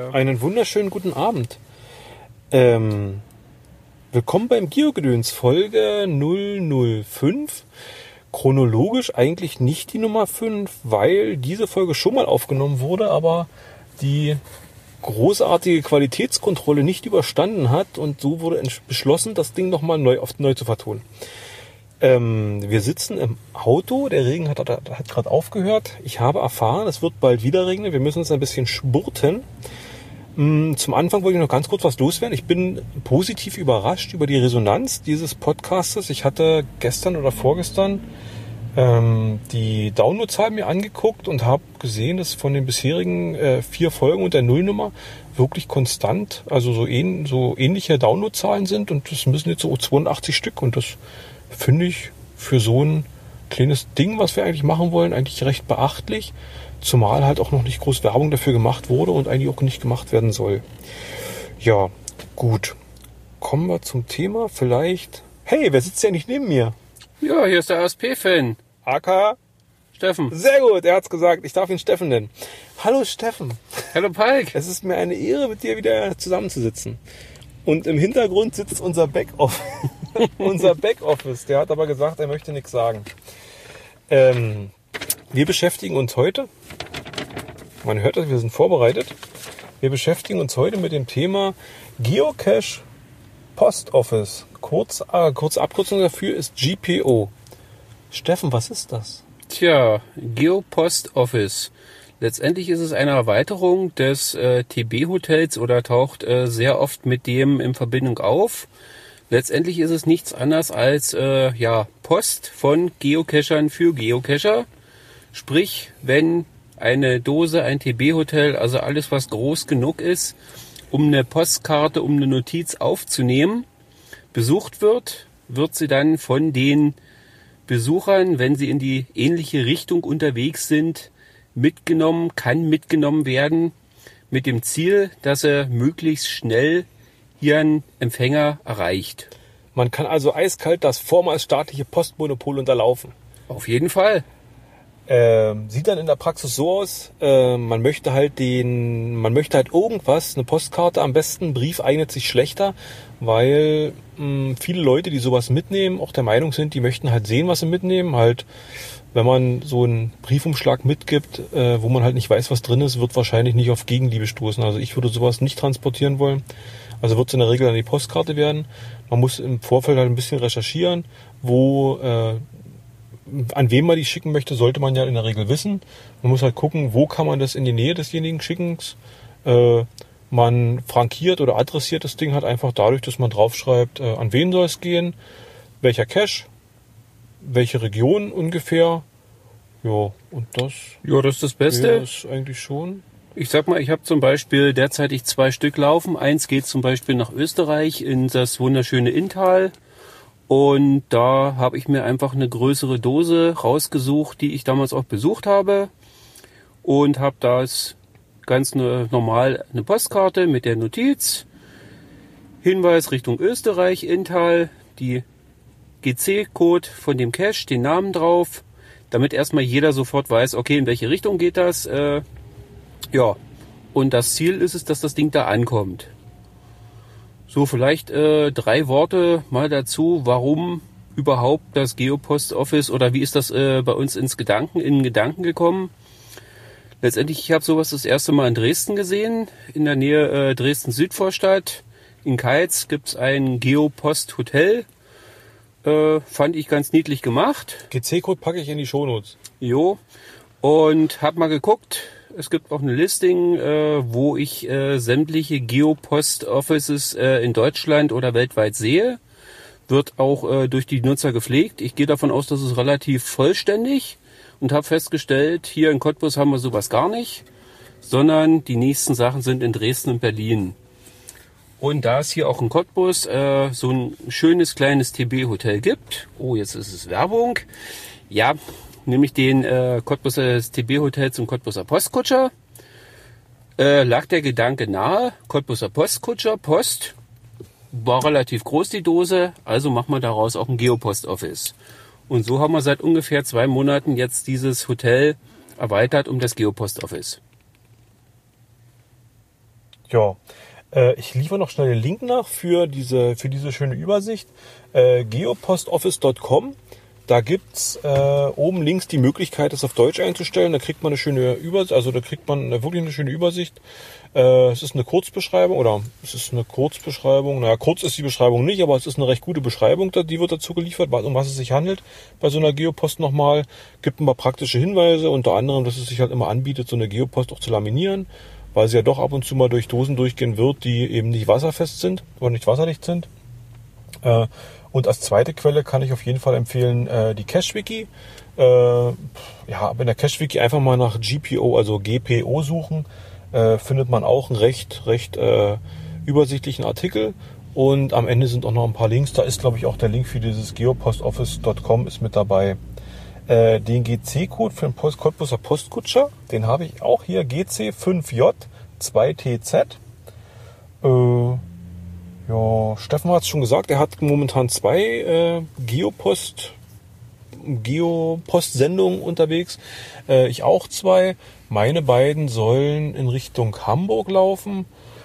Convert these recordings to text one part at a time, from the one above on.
Einen wunderschönen guten Abend. Willkommen beim Geogedöns Folge 005. Chronologisch eigentlich nicht die Nummer 5, weil diese Folge schon mal aufgenommen wurde, aber die großartige Qualitätskontrolle nicht überstanden hat und so wurde beschlossen, das Ding nochmal neu zu vertonen. Wir sitzen im Auto, der Regen hat gerade aufgehört. Ich habe erfahren, es wird bald wieder regnen, wir müssen uns ein bisschen spurten. Zum Anfang wollte ich noch ganz kurz was loswerden. Ich bin positiv überrascht über die Resonanz dieses Podcastes. Ich hatte gestern oder vorgestern die Downloadzahlen mir angeguckt und habe gesehen, dass von den bisherigen 4 Folgen und der Nullnummer wirklich konstant, also so ähnliche Downloadzahlen sind und das müssen jetzt so 82 Stück und das finde ich für so ein kleines Ding, was wir eigentlich machen wollen, eigentlich recht beachtlich. Zumal halt auch noch nicht groß Werbung dafür gemacht wurde und eigentlich auch nicht gemacht werden soll. Ja, gut. Kommen wir zum Thema vielleicht. Hey, wer sitzt ja nicht neben mir? Ja, hier ist der ASP-Fan. AK? Steffen. Sehr gut, er hat's gesagt. Ich darf ihn Steffen nennen. Hallo Steffen. Hallo Palk. Es ist mir eine Ehre, mit dir wieder zusammenzusitzen. Und im Hintergrund sitzt unser Backoffice. Unser Backoffice. Der hat aber gesagt, er möchte nichts sagen. Wir beschäftigen uns heute, man hört das, wir sind vorbereitet, wir beschäftigen uns heute mit dem Thema Geocache Post Office. Kurze Abkürzung dafür ist GPO. Steffen, was ist das? Tja, GeoPost Office. Letztendlich ist es eine Erweiterung des TB-Hotels oder taucht sehr oft mit dem in Verbindung auf. Letztendlich ist es nichts anderes als Post von Geocachern für Geocacher. Sprich, wenn eine Dose, ein TB-Hotel, also alles, was groß genug ist, um eine Postkarte, um eine Notiz aufzunehmen, besucht wird, wird sie dann von den Besuchern, wenn sie in die ähnliche Richtung unterwegs sind, kann mitgenommen werden, mit dem Ziel, dass er möglichst schnell ihren Empfänger erreicht. Man kann also eiskalt das vormals staatliche Postmonopol unterlaufen. Auf jeden Fall. Sieht dann in der Praxis so aus, man möchte halt irgendwas, eine Postkarte, am besten ein Brief eignet sich schlechter, weil viele Leute, die sowas mitnehmen, auch der Meinung sind, die möchten halt sehen, was sie mitnehmen. Halt, wenn man so einen Briefumschlag mitgibt, wo man halt nicht weiß, was drin ist, wird wahrscheinlich nicht auf Gegenliebe stoßen. Also ich würde sowas nicht transportieren wollen. Also wird es in der Regel dann die Postkarte werden. Man muss im Vorfeld halt ein bisschen recherchieren, an wen man die schicken möchte, sollte man ja in der Regel wissen. Man muss halt gucken, wo kann man das in die Nähe desjenigen schicken. Man frankiert oder adressiert das Ding halt einfach dadurch, dass man draufschreibt, an wen soll es gehen, welcher Cache, welche Region ungefähr. Ja, und das ist das Beste. Ist eigentlich schon. Ich sag mal, ich habe zum Beispiel derzeitig 2 Stück laufen. Eins geht zum Beispiel nach Österreich in das wunderschöne Inntal. Und da habe ich mir einfach eine größere Dose rausgesucht, die ich damals auch besucht habe. Und habe das ganz normal eine Postkarte mit der Notiz. Hinweis Richtung Österreich, Inntal, die GC-Code von dem Cache, den Namen drauf. Damit erstmal jeder sofort weiß, okay, in welche Richtung geht das. Und das Ziel ist es, dass das Ding da ankommt. So, vielleicht 3 Worte mal dazu, warum überhaupt das GeoPost Office oder wie ist das bei uns in Gedanken gekommen. Letztendlich, ich habe sowas das erste Mal in Dresden gesehen, in der Nähe Dresden-Südvorstadt. In Keitz gibt's ein GeoPost Hotel. Fand ich ganz niedlich gemacht. GC-Code packe ich in die Shownotes. Jo, und habe mal geguckt. Es gibt auch eine Listing, wo ich sämtliche GeoPost Offices in Deutschland oder weltweit sehe. Wird auch durch die Nutzer gepflegt. Ich gehe davon aus, dass es relativ vollständig und habe festgestellt, hier in Cottbus haben wir sowas gar nicht, sondern die nächsten Sachen sind in Dresden und Berlin. Und da es hier auch in Cottbus so ein schönes kleines TB-Hotel gibt, jetzt ist es Werbung, ja, nämlich den Cottbuser TB-Hotel zum Cottbuser Postkutscher, lag der Gedanke nahe, Cottbuser Postkutscher, Post, war relativ groß die Dose, also machen wir daraus auch ein GeoPost-Office. Und so haben wir seit ungefähr 2 Monaten jetzt dieses Hotel erweitert um das GeoPost-Office. Ja, ich liefere noch schnell den Link nach für diese schöne Übersicht. geopostoffice.com. Da gibt's oben links die Möglichkeit, das auf Deutsch einzustellen. Da kriegt man eine schöne Übersicht, also da kriegt man wirklich eine schöne Übersicht. Es ist eine Kurzbeschreibung Naja, kurz ist die Beschreibung nicht, aber es ist eine recht gute Beschreibung, die wird dazu geliefert, um was es sich handelt bei so einer Geopost nochmal. Gibt ein paar praktische Hinweise, unter anderem, dass es sich halt immer anbietet, so eine Geopost auch zu laminieren, weil sie ja doch ab und zu mal durch Dosen durchgehen wird, die eben nicht wasserfest sind oder nicht wasserdicht sind. Und als zweite Quelle kann ich auf jeden Fall empfehlen die CacheWiki. In der CacheWiki einfach mal nach GPO, also GPO suchen. Findet man auch einen recht übersichtlichen Artikel. Und am Ende sind auch noch ein paar Links. Da ist, glaube ich, auch der Link für dieses geopostoffice.com ist mit dabei. Den GC-Code für den Cottbuser Postkutscher, den habe ich auch hier, GC5J2TZ. Steffen hat es schon gesagt, er hat momentan 2 Geopost-Sendungen unterwegs. Ich auch 2. Meine beiden sollen in Richtung Hamburg laufen.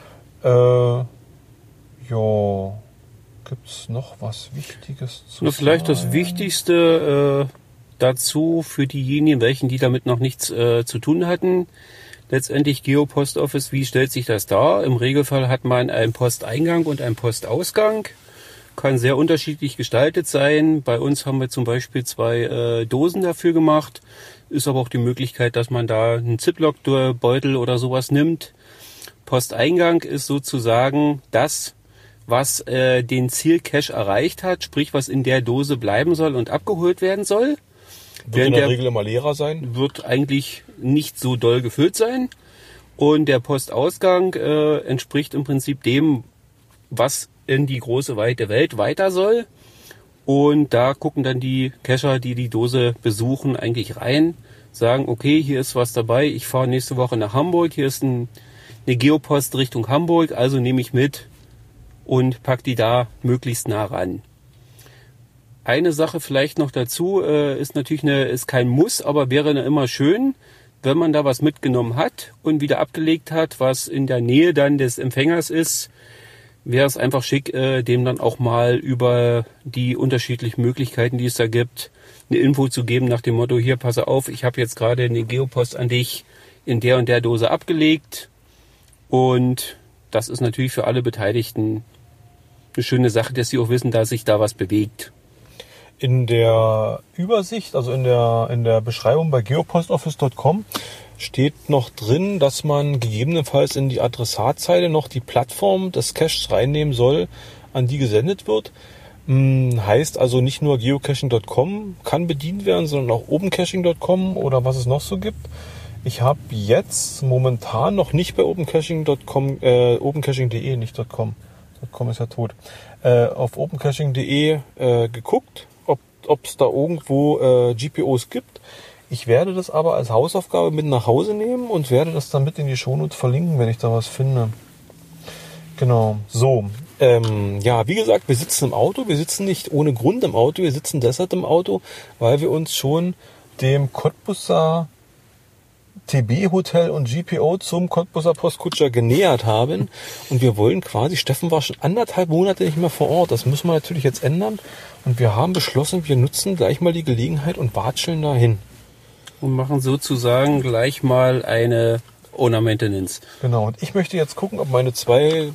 Gibt's noch was Wichtiges zu sagen? Vielleicht das Wichtigste dazu für diejenigen, die damit noch nichts zu tun hatten. Letztendlich Geopost Office, wie stellt sich das dar? Im Regelfall hat man einen Posteingang und einen Postausgang. Kann sehr unterschiedlich gestaltet sein. Bei uns haben wir zum Beispiel 2 Dosen dafür gemacht. Ist aber auch die Möglichkeit, dass man da einen Ziploc-Beutel oder sowas nimmt. Posteingang ist sozusagen das, was den Zielcache erreicht hat, sprich was in der Dose bleiben soll und abgeholt werden soll. Wird in der Regel immer leerer sein? Wird eigentlich nicht so doll gefüllt sein. Und der Postausgang entspricht im Prinzip dem, was in die große weite Welt weiter soll. Und da gucken dann die Cacher, die die Dose besuchen, eigentlich rein, sagen, okay, hier ist was dabei, ich fahre nächste Woche nach Hamburg, hier ist eine Geopost Richtung Hamburg, also nehme ich mit und pack die da möglichst nah ran. Eine Sache vielleicht noch dazu, ist natürlich ist kein Muss, aber wäre immer schön, wenn man da was mitgenommen hat und wieder abgelegt hat, was in der Nähe dann des Empfängers ist, wäre es einfach schick, dem dann auch mal über die unterschiedlichen Möglichkeiten, die es da gibt, eine Info zu geben nach dem Motto, hier, passe auf, ich habe jetzt gerade eine Geopost an dich in der und der Dose abgelegt. Und das ist natürlich für alle Beteiligten eine schöne Sache, dass sie auch wissen, dass sich da was bewegt. In der Übersicht, also in der Beschreibung bei geopostoffice.com steht noch drin, dass man gegebenenfalls in die Adressatzeile noch die Plattform des Caches reinnehmen soll, an die gesendet wird. Heißt also nicht nur geocaching.com kann bedient werden, sondern auch opencaching.com oder was es noch so gibt. Ich habe jetzt momentan noch nicht bei opencaching.com, opencaching.de, nicht .com. .com ist ja tot. Auf opencaching.de geguckt, ob es da irgendwo GPOs gibt. Ich werde das aber als Hausaufgabe mit nach Hause nehmen und werde das dann mit in die Shownotes verlinken, wenn ich da was finde. Genau, so. Wie gesagt, wir sitzen im Auto. Wir sitzen nicht ohne Grund im Auto. Wir sitzen deshalb im Auto, weil wir uns schon dem Cottbuser TB-Hotel und GPO zum Cottbuser Postkutscher genähert haben. Und wir wollen quasi, Steffen war schon 1,5 Monate nicht mehr vor Ort. Das müssen wir natürlich jetzt ändern. Und wir haben beschlossen, wir nutzen gleich mal die Gelegenheit und watscheln dahin. Und machen sozusagen gleich mal eine Owner-Maintenance. Genau, und ich möchte jetzt gucken, ob meine 2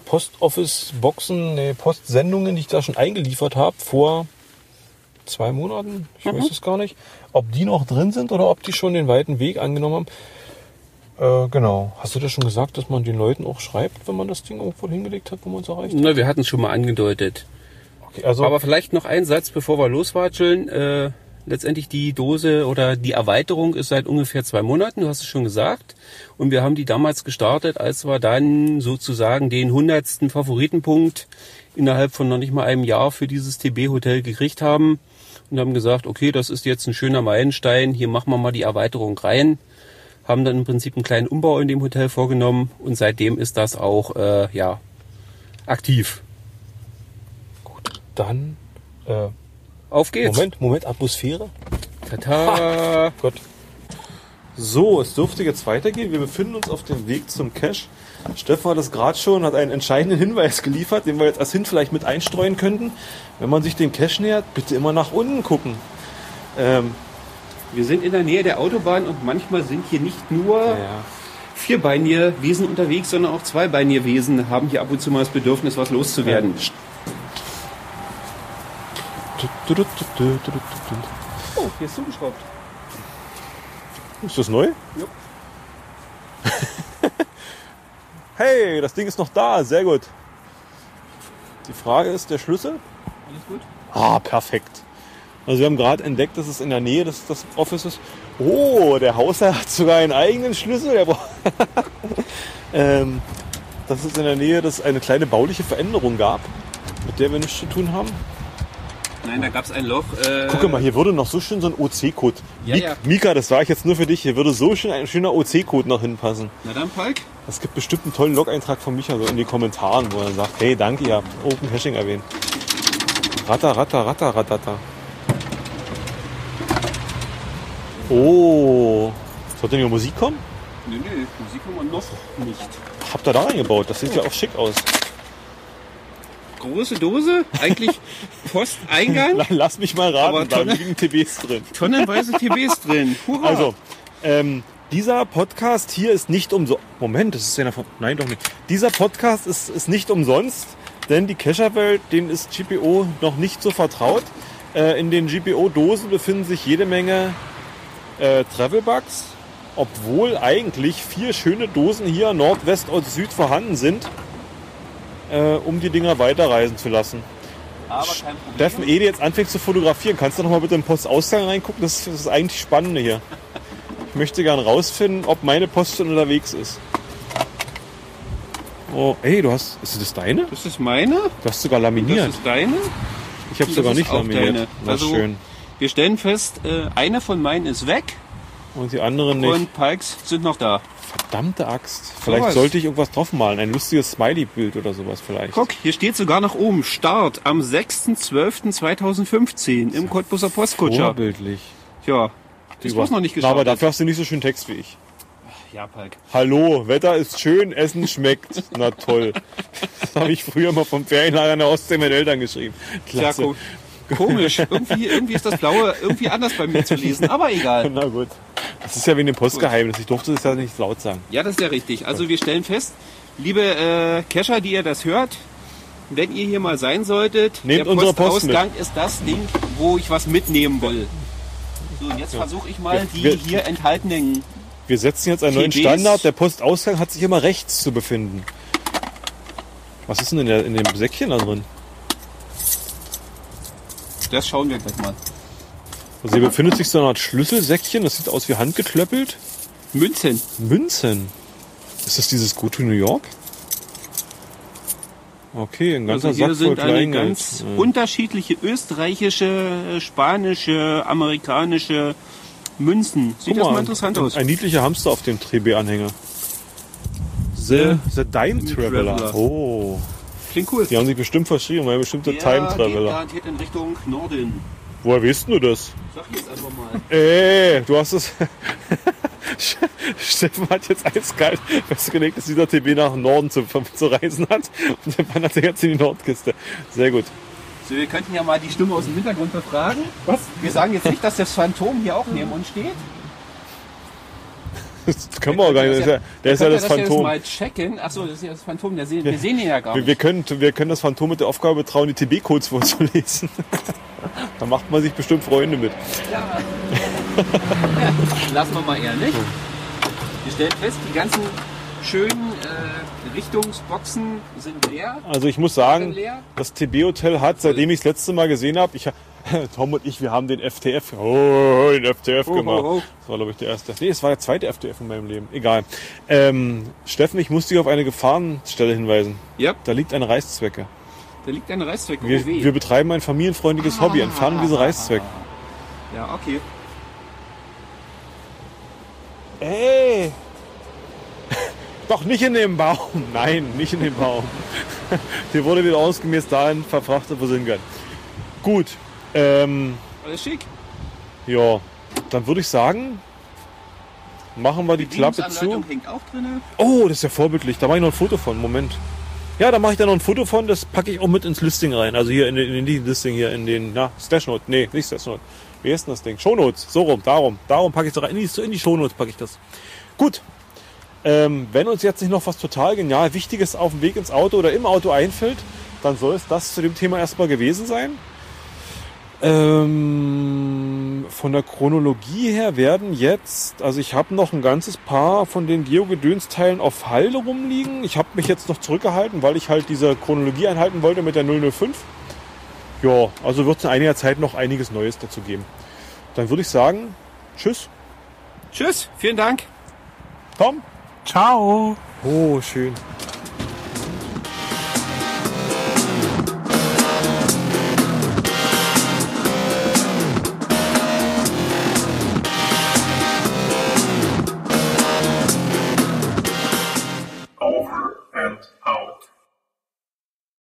Postsendungen, die ich da schon eingeliefert habe, vor 2 Monaten, ich weiß es gar nicht, ob die noch drin sind oder ob die schon den weiten Weg angenommen haben. Genau. Hast du das schon gesagt, dass man den Leuten auch schreibt, wenn man das Ding irgendwo hingelegt hat, wo man es erreicht hat? Na, wir hatten es schon mal angedeutet. Okay, also aber vielleicht noch ein Satz, bevor wir loswatscheln. Letztendlich die Dose oder die Erweiterung ist seit ungefähr 2 Monaten, du hast es schon gesagt. Und wir haben die damals gestartet, als wir dann sozusagen den 100. Favoritenpunkt innerhalb von noch nicht mal einem Jahr für dieses TB-Hotel gekriegt haben. Und haben gesagt, okay, das ist jetzt ein schöner Meilenstein, hier machen wir mal die Erweiterung rein. Haben dann im Prinzip einen kleinen Umbau in dem Hotel vorgenommen und seitdem ist das auch aktiv. Gut, dann auf geht's. Moment, Atmosphäre. Tata. Gut. So, es dürfte jetzt weitergehen. Wir befinden uns auf dem Weg zum Cache. Steffen hat es gerade schon, hat einen entscheidenden Hinweis geliefert, den wir jetzt als Hint vielleicht mit einstreuen könnten. Wenn man sich dem Cache nähert, bitte immer nach unten gucken. Wir sind in der Nähe der Autobahn und manchmal sind hier nicht nur vierbeinige Wesen unterwegs, sondern auch zweibeinige Wesen haben hier ab und zu mal das Bedürfnis, was loszuwerden. Oh, hier ist zugeschraubt. Ist das neu? Ja. Hey, das Ding ist noch da, sehr gut. Die Frage ist, der Schlüssel? Alles gut? Ah, perfekt. Also wir haben gerade entdeckt, dass es in der Nähe des Offices. Oh, der Hausherr hat sogar einen eigenen Schlüssel. Dass es in der Nähe eine kleine bauliche Veränderung gab, mit der wir nichts zu tun haben. Nein, da gab es ein Loch. Guck mal, hier würde noch so schön so ein OC-Code. Ja. Mika, das sage ich jetzt nur für dich. Hier würde so schön ein schöner OC-Code noch hinpassen. Na dann, Falk. Es gibt bestimmt einen tollen Log-Eintrag von Micha so in die Kommentaren, wo er sagt, hey, danke, ihr habt Open Hashing erwähnt. Ratata. Oh. Sollte denn hier Musik kommen? Nee, Musik haben wir noch nicht. Habt ihr da reingebaut? Das sieht ja auch schick aus. Große Dose, eigentlich Posteingang. Lass mich mal raten, Aber da liegen TBs drin. Tonnenweise TBs drin. Hurra. Also, dieser Podcast hier ist nicht umsonst. Moment, das ist ja davon. Nein, doch nicht. Dieser Podcast ist nicht umsonst, denn die Cacher-Welt, denen ist GPO noch nicht so vertraut. In den GPO-Dosen befinden sich jede Menge Travel-Bugs, obwohl eigentlich 4 schöne Dosen hier Nord, West und Süd vorhanden sind, um die Dinger weiterreisen zu lassen. Aber kein Problem. Steffen, ehe du jetzt anfängst zu fotografieren, kannst du noch mal bitte im Postausgang reingucken? Das ist das eigentlich Spannende hier. Ich möchte gerne rausfinden, ob meine Post schon unterwegs ist. Oh, ey, ist das deine? Das ist meine. Du hast sogar laminiert. Das ist deine. Ich habe sogar nicht laminiert. Deine. Na Also, schön. wir stellen fest, eine von meinen ist weg Und die anderen nicht. und Pikes sind noch da. Verdammte Axt. Vielleicht Sowas. sollte ich irgendwas draufmalen. Ein lustiges Smiley-Bild oder sowas vielleicht. Guck, hier steht sogar noch oben, Start am 6.12.2015 im Cottbuser Postkutscher. Vorbildlich. Ja, das muss noch nicht Na, aber gestartet. dafür hast du nicht so schön Text wie ich. Ja, Pike. Hallo, Wetter ist schön, Essen schmeckt. Na toll. Das habe ich früher mal vom Ferienlager in der Ostsee meinen Eltern geschrieben. Ja, Klasse. komisch. Irgendwie ist das Blaue irgendwie anders bei mir zu lesen, aber egal. Na gut. Das ist ja wegen dem Postgeheimnis. Ich durfte das ja nicht laut sagen. Ja, das ist ja richtig. Also wir stellen fest, liebe Cacher, die ihr das hört, wenn ihr hier mal sein solltet, Nehmt der unsere Post Postausgang ist das Ding, wo ich was mitnehmen will. So, und jetzt versuche ich mal die hier enthaltenen. Wir setzen jetzt einen neuen TBs. Standard. Der Postausgang hat sich immer rechts zu befinden. Was ist denn in dem Säckchen da drin? Das schauen wir gleich mal. Also hier befindet sich so eine Art Schlüsselsäckchen. Das sieht aus wie handgeklöppelt. Münzen. Münzen. Ist das dieses Go to New York? Okay, ein ganzer Also hier Sack voll sind eine Kleingeld. ganz unterschiedliche österreichische, spanische, amerikanische Münzen. Sieht das mal interessant aus. Ein niedlicher Hamster auf dem TB-Anhänger. The Time Traveler. Traveler. Oh. Klingt cool. Die haben sich bestimmt verschrieben, weil bestimmte Der Time geht Traveler. garantiert in Richtung Norden. Woher weißt du das? Sag ich jetzt einfach mal. Du hast es. Steffen hat jetzt eiskalt festgelegt, dass dieser TB nach Norden zu reisen hat. Und dann wandert er jetzt in die Nordkiste. Sehr gut. So, wir könnten ja mal die Stimme aus dem Hintergrund befragen. Was? Wir sagen jetzt nicht, dass das Phantom hier auch neben uns steht. Das können wir auch gar nicht. Der ist ja das Jetzt Phantom. mal checken. Achso, das ist ja das Phantom. Wir sehen ihn ja gar nicht. Wir können das Phantom mit der Aufgabe betrauen, die TB-Codes vorzulesen. Da macht man sich bestimmt Freunde mit. Ja. Lassen wir mal ehrlich. Wir stellen fest, die ganzen schönen Richtungsboxen sind leer. Also ich muss sagen, Leer. das TB-Hotel hat, seitdem ich das letzte Mal gesehen habe, Tom und ich, wir haben den FTF gemacht. Das war, glaube ich, der erste. Nee, es war der zweite FTF in meinem Leben. Egal. Steffen, ich muss dich auf eine Gefahrenstelle hinweisen. Ja, Da liegt eine Reißzwecke. da liegt ein Reißzweck. Wir betreiben ein familienfreundliches Hobby. Entfernen diese Reißzwecke. Ja, okay. Ey! Doch nicht in dem Baum. Nein, nicht in dem Baum. Der wurde wieder ausgemäß dahin verfrachtet, wo sie hingehört. Gut. Alles schick. Ja, dann würde ich sagen, machen wir die Klappe zu. Hängt auch drin. Oh, das ist ja vorbildlich. Da mache ich noch ein Foto von. Moment. Ja, da mache ich da noch ein Foto von. Das packe ich auch mit ins Listing rein. Also hier in die Listing hier in den Stashnote. Nee, nicht Stashnote. Wie heißt denn das Ding? Shownotes. So rum. Darum packe ich es rein. In die Shownotes packe ich das. Gut. Wenn uns jetzt nicht noch was total genial Wichtiges auf dem Weg ins Auto oder im Auto einfällt, dann soll es das zu dem Thema erstmal gewesen sein. Von der Chronologie her werden jetzt, also ich habe noch ein ganzes paar von den Geo-Gedönsteilen auf Halde rumliegen. Ich habe mich jetzt noch zurückgehalten, weil ich halt diese Chronologie einhalten wollte mit der 005. Ja, also wird es in einiger Zeit noch einiges Neues dazu geben. Dann würde ich sagen, tschüss. Tschüss, vielen Dank. Tom? Ciao. Oh, schön.